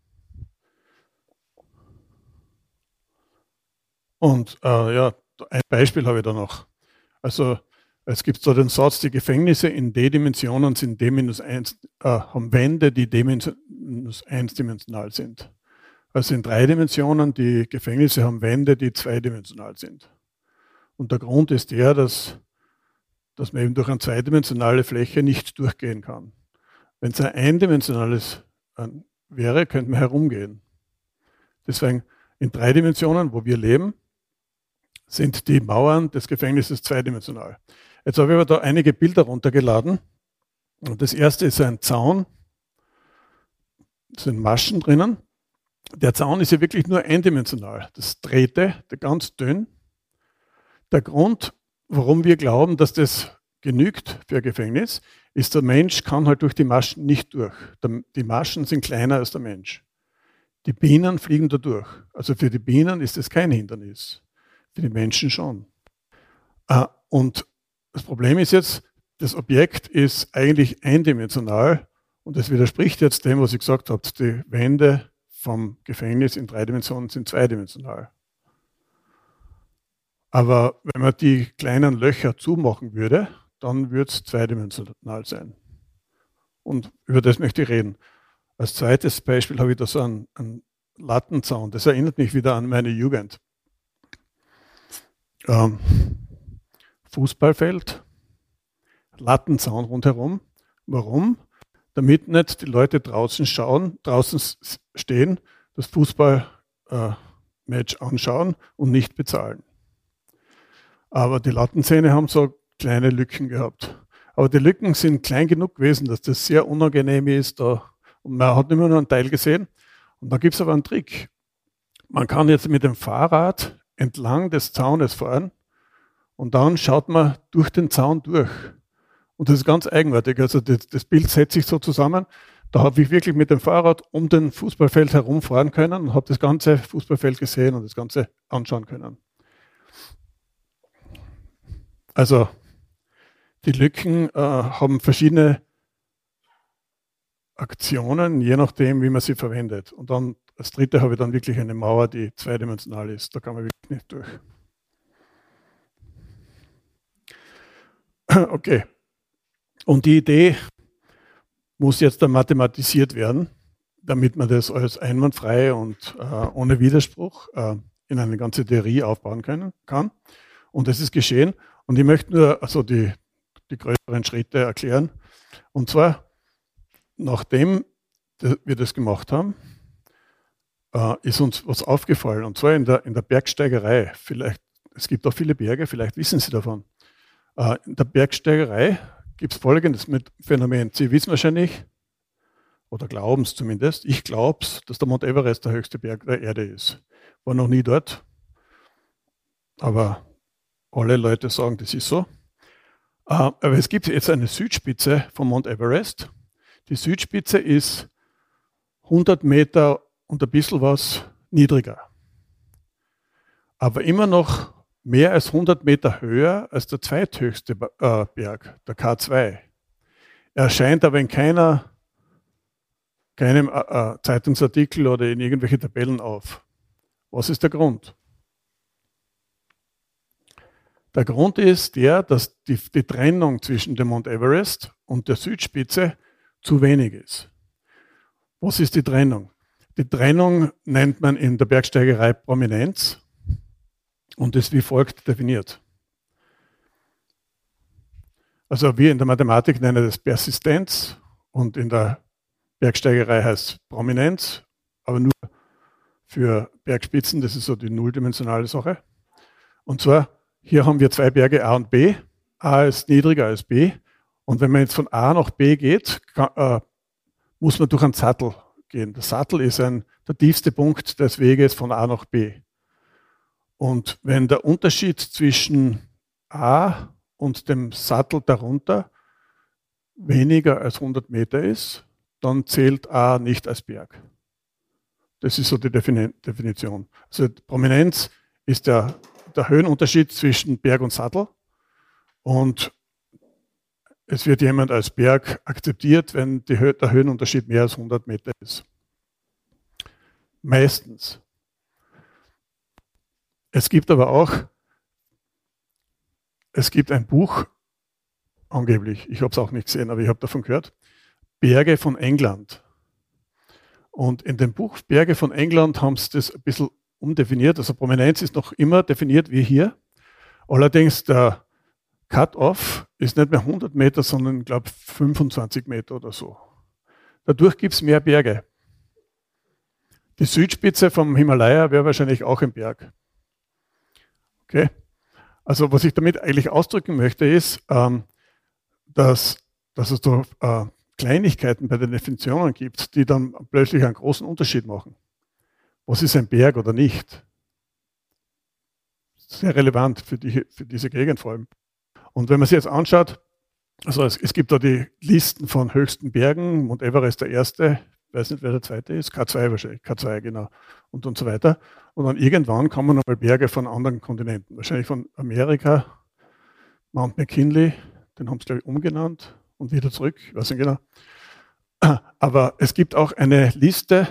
Und ja, ein Beispiel habe ich da noch. Also es gibt so den Satz, die Gefängnisse in D-Dimensionen sind D-1, haben Wände, die D-1-dimensional sind. Also in 3 Dimensionen, die Gefängnisse haben Wände, die 2-dimensional sind. Und der Grund ist der, dass man eben durch eine 2-dimensionale Fläche nicht durchgehen kann. Wenn es ein eindimensionales wäre, könnte man herumgehen. Deswegen in 3 Dimensionen, wo wir leben, sind die Mauern des Gefängnisses 2-dimensional. Jetzt habe ich aber da einige Bilder runtergeladen. Und das erste ist ein Zaun. Da sind Maschen drinnen. Der Zaun ist ja wirklich nur eindimensional. Das Drähte, ganz dünn. Der Grund, warum wir glauben, dass das genügt für ein Gefängnis, ist, der Mensch kann halt durch die Maschen nicht durch. Die Maschen sind kleiner als der Mensch. Die Bienen fliegen da durch. Also für die Bienen ist das kein Hindernis. Für die Menschen schon. Und das Problem ist jetzt, das Objekt ist eigentlich eindimensional und das widerspricht jetzt dem, was ich gesagt habe. Die Wände vom Gefängnis in 3 Dimensionen sind 2-dimensional. Aber wenn man die kleinen Löcher zumachen würde, dann würde es 2-dimensional sein. Und über das möchte ich reden. Als zweites Beispiel habe ich da so einen Lattenzaun. Das erinnert mich wieder an meine Jugend. Fußballfeld, Lattenzaun rundherum. Warum? Damit nicht die Leute draußen stehen, das Fußballmatch anschauen und nicht bezahlen. Aber die Lattenzähne haben so kleine Lücken gehabt. Aber die Lücken sind klein genug gewesen, dass das sehr unangenehm ist. Und man hat immer nur einen Teil gesehen. Und da gibt es aber einen Trick. Man kann jetzt mit dem Fahrrad entlang des Zaunes fahren und dann schaut man durch den Zaun durch. Und das ist ganz eigenartig. Also das Bild setzt sich so zusammen. Da habe ich wirklich mit dem Fahrrad um den Fußballfeld herumfahren können und habe das ganze Fußballfeld gesehen und das Ganze anschauen können. Also die Lücken haben verschiedene Aktionen, je nachdem, wie man sie verwendet. Und dann als dritte habe ich dann wirklich eine Mauer, die 2-dimensional ist. Da kann man wirklich nicht durch. Okay. Und die Idee muss jetzt dann mathematisiert werden, damit man das alles einwandfrei und ohne Widerspruch in eine ganze Theorie aufbauen kann. Und das ist geschehen. Und ich möchte nur also die größeren Schritte erklären. Und zwar, nachdem wir das gemacht haben, ist uns was aufgefallen. Und zwar in der Bergsteigerei. Es gibt auch viele Berge, vielleicht wissen Sie davon. In der Bergsteigerei gibt es folgendes Phänomen. Sie wissen wahrscheinlich, oder glauben es zumindest, ich glaube es, dass der Mount Everest der höchste Berg der Erde ist. War noch nie dort, aber alle Leute sagen, das ist so. Aber es gibt jetzt eine Südspitze vom Mount Everest. Die Südspitze ist 100 Meter und ein bisschen was niedriger. Aber immer noch mehr als 100 Meter höher als der zweithöchste Berg, der K2. Er erscheint aber in keinem Zeitungsartikel oder in irgendwelche Tabellen auf. Was ist der Grund? Der Grund ist der, dass die Trennung zwischen dem Mount Everest und der Südspitze zu wenig ist. Was ist die Trennung? Die Trennung nennt man in der Bergsteigerei Prominenz und ist wie folgt definiert. Also wir in der Mathematik nennen das Persistenz und in der Bergsteigerei heißt es Prominenz, aber nur für Bergspitzen, das ist so die nulldimensionale Sache. Und zwar, hier haben wir 2 Berge A und B. A ist niedriger als B. Und wenn man jetzt von A nach B geht, muss man durch einen Sattel gehen. Der Sattel ist der tiefste Punkt des Weges von A nach B. Und wenn der Unterschied zwischen A und dem Sattel darunter weniger als 100 Meter ist, dann zählt A nicht als Berg. Das ist so die Definition. Also Prominenz ist der Höhenunterschied zwischen Berg und Sattel. Und es wird jemand als Berg akzeptiert, wenn der Höhenunterschied mehr als 100 Meter ist. Meistens. Es gibt ein Buch, angeblich, ich habe es auch nicht gesehen, aber ich habe davon gehört, Berge von England. Und in dem Buch Berge von England haben sie das ein bisschen umdefiniert. Also Prominenz ist noch immer definiert wie hier. Allerdings der Cut-Off ist nicht mehr 100 Meter, sondern, ich glaube, 25 Meter oder so. Dadurch gibt es mehr Berge. Die Südspitze vom Himalaya wäre wahrscheinlich auch ein Berg. Okay? Also was ich damit eigentlich ausdrücken möchte, ist, dass es da Kleinigkeiten bei den Definitionen gibt, die dann plötzlich einen großen Unterschied machen. Was ist ein Berg oder nicht? Sehr relevant für diese Gegend vor allem. Und wenn man sich jetzt anschaut, also es gibt da die Listen von höchsten Bergen, Mount Everest der erste, ich weiß nicht, wer der zweite ist, K2 wahrscheinlich, K2 genau, und so weiter. Und dann irgendwann kommen nochmal Berge von anderen Kontinenten, wahrscheinlich von Amerika, Mount McKinley, den haben sie glaube ich umgenannt und wieder zurück, ich weiß nicht genau. Aber es gibt auch eine Liste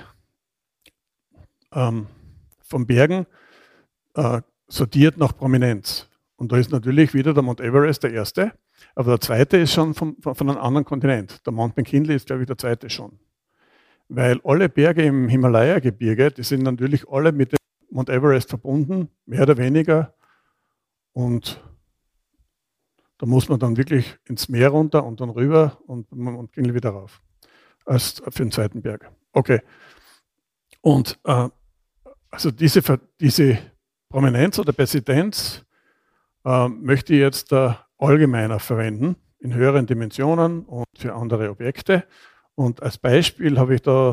von Bergen, sortiert nach Prominenz. Und da ist natürlich wieder der Mount Everest der erste, aber der zweite ist schon von einem anderen Kontinent. Der Mount McKinley ist, glaube ich, der zweite schon. Weil alle Berge im Himalaya-Gebirge, die sind natürlich alle mit dem Mount Everest verbunden, mehr oder weniger. Und da muss man dann wirklich ins Meer runter und dann rüber und Mount McKinley wieder rauf. Als für den zweiten Berg. Okay. Und also diese Prominenz oder Persistenz möchte ich jetzt allgemeiner verwenden, in höheren Dimensionen und für andere Objekte. Und als Beispiel habe ich da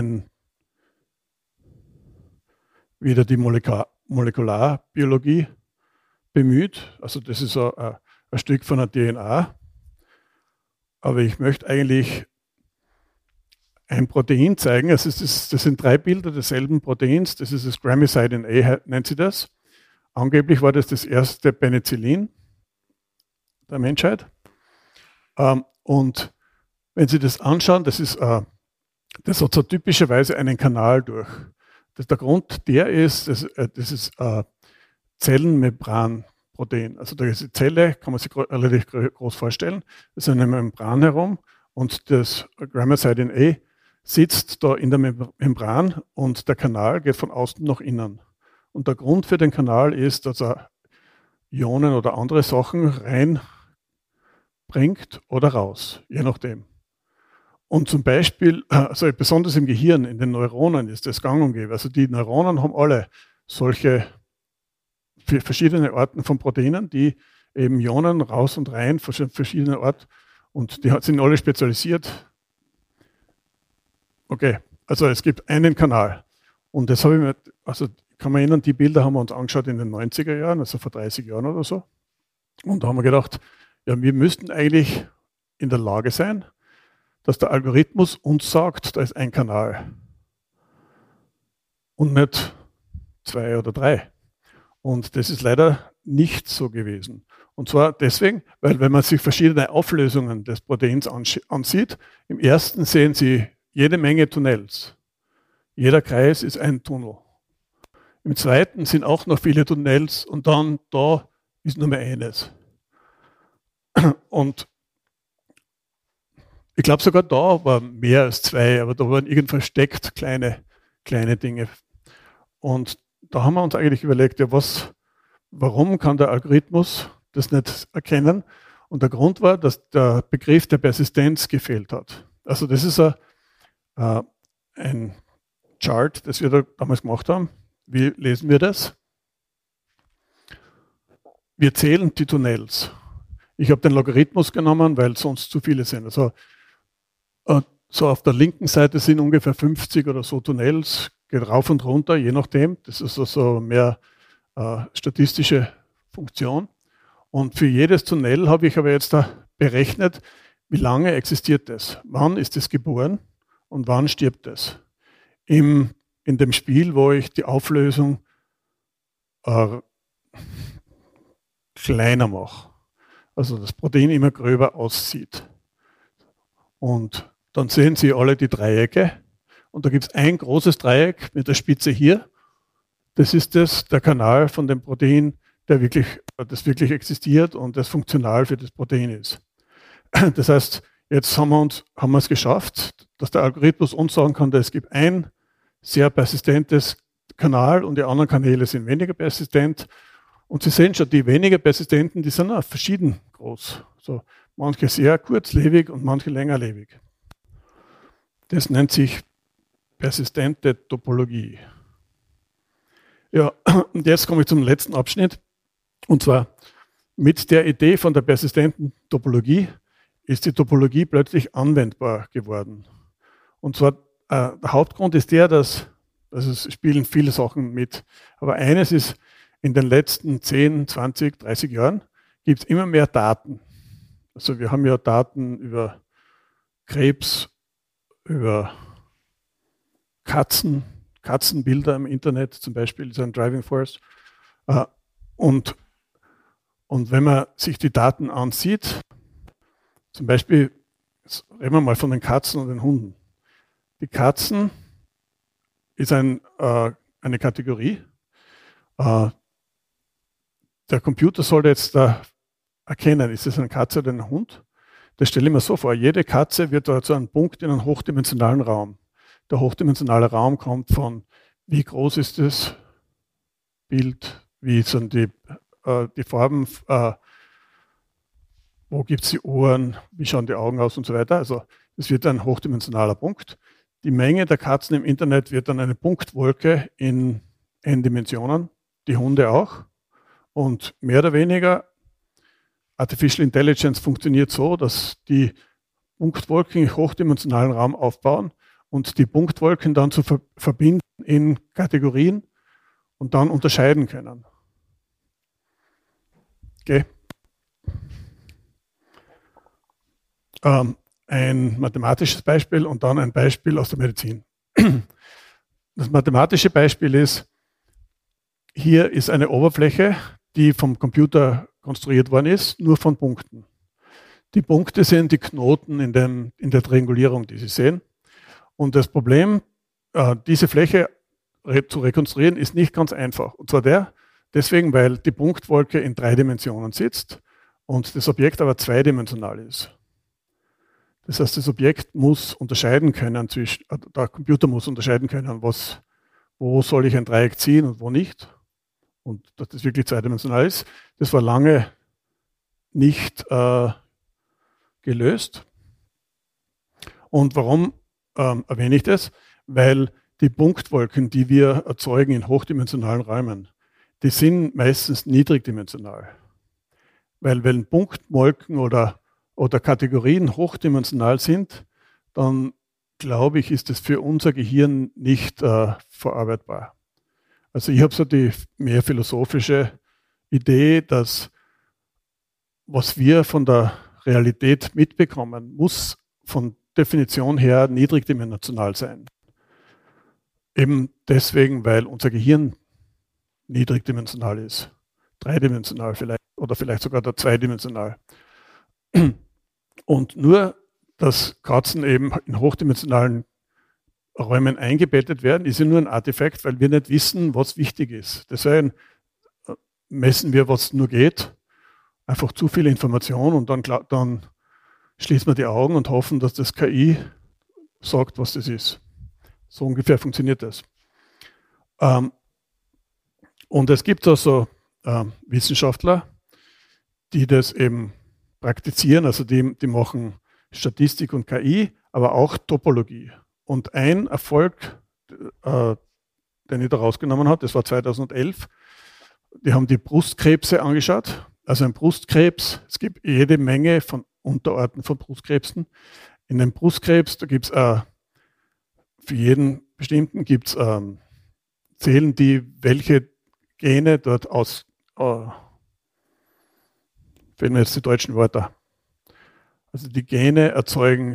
wieder die Molekularbiologie bemüht. Also das ist ein Stück von der DNA. Aber ich möchte eigentlich ein Protein zeigen. Das sind 3 Bilder desselben Proteins. Das ist das Gramicidin A, nennt sie das. Angeblich war das erste Penicillin der Menschheit. Und wenn Sie das anschauen, das hat so typischerweise einen Kanal durch. Der Grund, das ist Zellenmembranprotein. Also diese Zelle kann man sich relativ groß vorstellen. Das ist eine Membran herum und das Gramicidin A sitzt da in der Membran und der Kanal geht von außen nach innen. Und der Grund für den Kanal ist, dass er Ionen oder andere Sachen reinbringt oder raus, je nachdem. Und zum Beispiel, also besonders im Gehirn, in den Neuronen ist das gang und gäbe. Also die Neuronen haben alle solche verschiedene Arten von Proteinen, die eben Ionen raus und rein, verschiedene Orte, und die sind alle spezialisiert. Okay, also es gibt einen Kanal. Und das habe ich mir, also kann man erinnern, die Bilder haben wir uns angeschaut in den 90er Jahren, also vor 30 Jahren oder so. Und da haben wir gedacht, ja, wir müssten eigentlich in der Lage sein, dass der Algorithmus uns sagt, da ist ein Kanal und nicht 2 oder 3. Und das ist leider nicht so gewesen. Und zwar deswegen, weil wenn man sich verschiedene Auflösungen des Proteins ansieht, im ersten sehen Sie jede Menge Tunnels. Jeder Kreis ist ein Tunnel. Im zweiten sind auch noch viele Tunnels und dann da ist nur mehr eines. Und ich glaube sogar da war mehr als 2, aber da waren irgendwie versteckt kleine Dinge. Und da haben wir uns eigentlich überlegt, ja, warum kann der Algorithmus das nicht erkennen? Und der Grund war, dass der Begriff der Persistenz gefehlt hat. Also das ist ein Chart, das wir da damals gemacht haben. Wie lesen wir das? Wir zählen die Tunnels. Ich habe den Logarithmus genommen, weil sonst zu viele sind. Also so auf der linken Seite sind ungefähr 50 oder so Tunnels, geht rauf und runter, je nachdem. Das ist also mehr statistische Funktion. Und für jedes Tunnel habe ich aber jetzt da berechnet, wie lange existiert das? Wann ist es geboren und wann stirbt es? In dem Spiel, wo ich die Auflösung kleiner mache. also das Protein immer gröber aussieht. Und dann sehen Sie alle die Dreiecke. Und da gibt es ein großes Dreieck mit der Spitze hier. Das ist der Kanal von dem Protein, das wirklich existiert und das funktional für das Protein ist. Das heißt, jetzt haben wir es geschafft, dass der Algorithmus uns sagen kann, dass es gibt ein sehr persistentes Kanal und die anderen Kanäle sind weniger persistent. Und Sie sehen schon, die weniger persistenten, die sind auch verschieden groß. So, manche sehr kurzlebig und manche längerlebig. Das nennt sich persistente Topologie. Ja, und jetzt komme ich zum letzten Abschnitt. Und zwar mit der Idee von der persistenten Topologie ist die Topologie plötzlich anwendbar geworden. Und zwar der Hauptgrund ist dass es spielen viele Sachen mit. Aber eines ist, in den letzten 10, 20, 30 Jahren gibt es immer mehr Daten. Also wir haben ja Daten über Krebs, über Katzenbilder im Internet zum Beispiel, ist ein Driving Force. Und wenn man sich die Daten ansieht, zum Beispiel, reden wir mal von den Katzen und den Hunden. Die Katzen ist eine Kategorie. Der Computer sollte jetzt da erkennen, ist es eine Katze oder ein Hund? Das stelle ich mir so vor, jede Katze wird da zu einem Punkt in einem hochdimensionalen Raum. Der hochdimensionale Raum kommt von, wie groß ist das Bild, wie sind die Farben, wo gibt es die Ohren, wie schauen die Augen aus und so weiter. Also es wird ein hochdimensionaler Punkt. Die Menge der Katzen im Internet wird dann eine Punktwolke in n Dimensionen, die Hunde auch. Und mehr oder weniger, Artificial Intelligence funktioniert so, dass die Punktwolken im hochdimensionalen Raum aufbauen und die Punktwolken dann zu verbinden in Kategorien und dann unterscheiden können. Okay. Ein mathematisches Beispiel und dann ein Beispiel aus der Medizin. Das mathematische Beispiel ist, hier ist eine Oberfläche, die vom Computer konstruiert worden ist, nur von Punkten. Die Punkte sind die Knoten in der Triangulierung, die Sie sehen. Und das Problem, diese Fläche zu rekonstruieren, ist nicht ganz einfach. Und zwar deswegen, weil die Punktwolke in 3 Dimensionen sitzt und das Objekt aber zweidimensional ist. Das heißt, das Objekt muss unterscheiden können der Computer muss unterscheiden können, wo soll ich ein Dreieck ziehen und wo nicht. Und dass das wirklich zweidimensional ist, das war lange nicht gelöst. Und warum erwähne ich das? Weil die Punktwolken, die wir erzeugen in hochdimensionalen Räumen, die sind meistens niedrigdimensional. Weil wenn Punktwolken oder Kategorien hochdimensional sind, dann glaube ich, ist es für unser Gehirn nicht verarbeitbar. Also ich habe so die mehr philosophische Idee, dass was wir von der Realität mitbekommen, muss von Definition her niedrigdimensional sein. Eben deswegen, weil unser Gehirn niedrigdimensional ist. Dreidimensional vielleicht oder vielleicht sogar zweidimensional. Und nur, dass Katzen eben in hochdimensionalen Räumen eingebettet werden, ist ja nur ein Artefakt, weil wir nicht wissen, was wichtig ist. Deswegen messen wir, was nur geht. Einfach zu viel Information und dann schließen wir die Augen und hoffen, dass das KI sagt, was das ist. So ungefähr funktioniert das. Und es gibt also Wissenschaftler, die das eben praktizieren, also die machen Statistik und KI, aber auch Topologie. Und ein Erfolg, den ich da rausgenommen habe, das war 2011, die haben die Brustkrebse angeschaut. Also ein Brustkrebs, es gibt jede Menge von Unterarten von Brustkrebsen. In dem Brustkrebs, da gibt es für jeden bestimmten gibt's zählen die, welche Gene dort fehlen mir jetzt die deutschen Wörter. Also die Gene erzeugen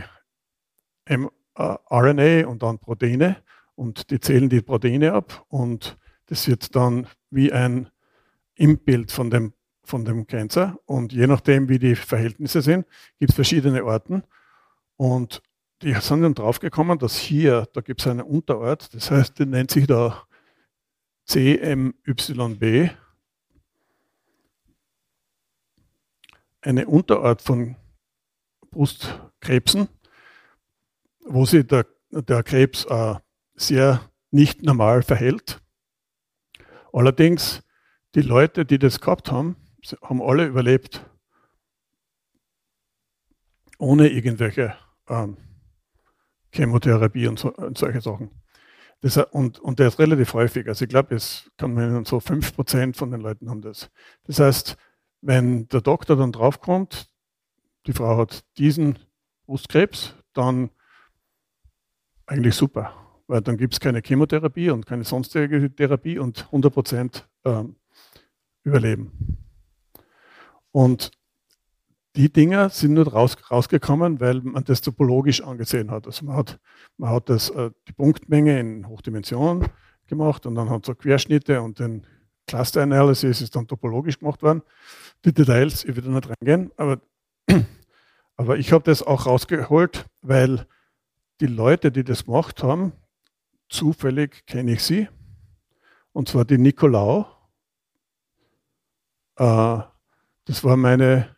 RNA und dann Proteine und die zählen die Proteine ab und das wird dann wie ein Imbild von dem von dem Cancer. Und je nachdem, wie die Verhältnisse sind, gibt es verschiedene Orten. Und die sind dann draufgekommen, dass da gibt es einen Unterort, das heißt, der nennt sich da CMYB, eine Unterart von Brustkrebsen, wo sich der Krebs sehr nicht normal verhält. Allerdings, die Leute, die das gehabt haben, haben alle überlebt. Ohne irgendwelche Chemotherapie und solche Sachen. Und der ist relativ häufig. Also ich glaube, es kann man so 5% von den Leuten haben das. Das heißt, wenn der Doktor dann draufkommt, die Frau hat diesen Brustkrebs, dann eigentlich super. Weil dann gibt es keine Chemotherapie und keine sonstige Therapie und 100% überleben. Und die Dinger sind nur rausgekommen, weil man das topologisch angesehen hat. Also man hat die Punktmenge in Hochdimension gemacht und dann hat so Querschnitte und den Cluster Analysis ist dann topologisch gemacht worden. Die Details, ich will da nicht reingehen, aber ich habe das auch rausgeholt, weil die Leute, die das gemacht haben, zufällig kenne ich sie, und zwar die Nicolau. Das war meine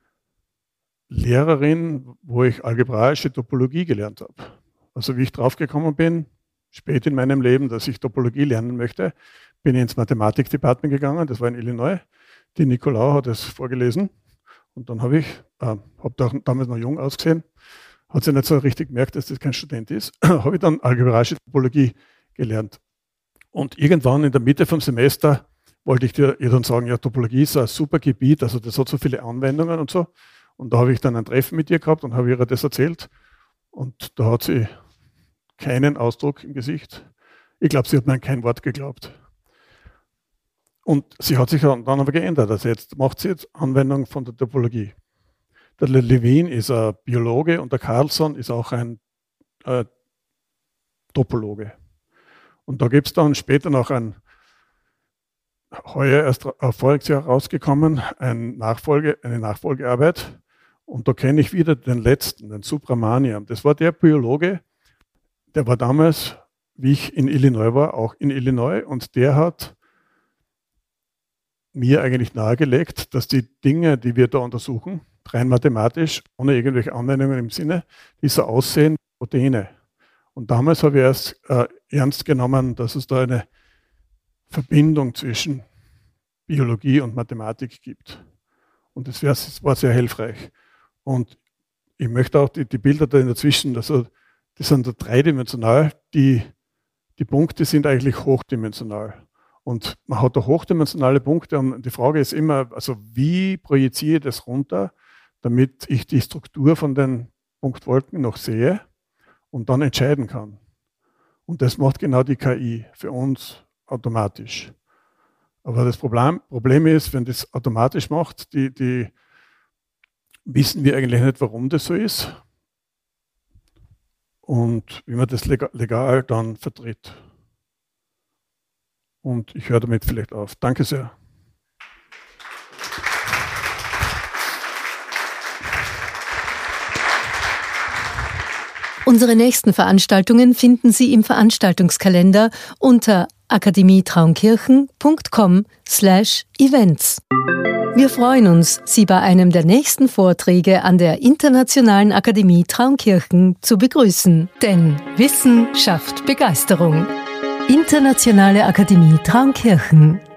Lehrerin, wo ich algebraische Topologie gelernt habe. Also wie ich draufgekommen bin, spät in meinem Leben, dass ich Topologie lernen möchte, bin ich ins Mathematik-Department gegangen, das war in Illinois. Die Nicolau hat es vorgelesen und dann habe damals noch jung ausgesehen, hat sie nicht so richtig gemerkt, dass das kein Student ist, habe ich dann algebraische Topologie gelernt. Und irgendwann in der Mitte vom Semester wollte ich ihr dann sagen, ja, Topologie ist ein super Gebiet, also das hat so viele Anwendungen und so. Und da habe ich dann ein Treffen mit ihr gehabt und habe ihr das erzählt. Und da hat sie keinen Ausdruck im Gesicht. Ich glaube, sie hat mir kein Wort geglaubt. Und sie hat sich dann aber geändert. Also jetzt macht sie jetzt Anwendung von der Topologie. Der Levin ist ein Biologe und der Carlson ist auch ein Topologe. Und da gibt es dann später noch heuer erst voriges Jahr rausgekommen, eine Nachfolgearbeit. Und da kenne ich wieder den letzten, den Subramanian. Das war der Biologe, der war damals, wie ich in Illinois war, auch in Illinois. Und der hat mir eigentlich nahegelegt, dass die Dinge, die wir da untersuchen, rein mathematisch, ohne irgendwelche Anwendungen im Sinne, die so aussehen wie Proteine. Und damals habe ich erst ernst genommen, dass es da eine Verbindung zwischen Biologie und Mathematik gibt. Und das war sehr hilfreich. Und ich möchte auch die Bilder da dazwischen, also die sind da dreidimensional, die Punkte sind eigentlich hochdimensional. Und man hat da hochdimensionale Punkte und die Frage ist immer, also wie projiziere ich das runter, damit ich die Struktur von den Punktwolken noch sehe und dann entscheiden kann. Und das macht genau die KI für uns automatisch. Aber das Problem ist, wenn das automatisch macht, die wissen wir eigentlich nicht, warum das so ist und wie man das legal dann vertritt. Und ich höre damit vielleicht auf. Danke sehr. Unsere nächsten Veranstaltungen finden Sie im Veranstaltungskalender unter akademietraunkirchen.com/events. Wir freuen uns, Sie bei einem der nächsten Vorträge an der Internationalen Akademie Traunkirchen zu begrüßen. Denn Wissen schafft Begeisterung. Internationale Akademie Traunkirchen.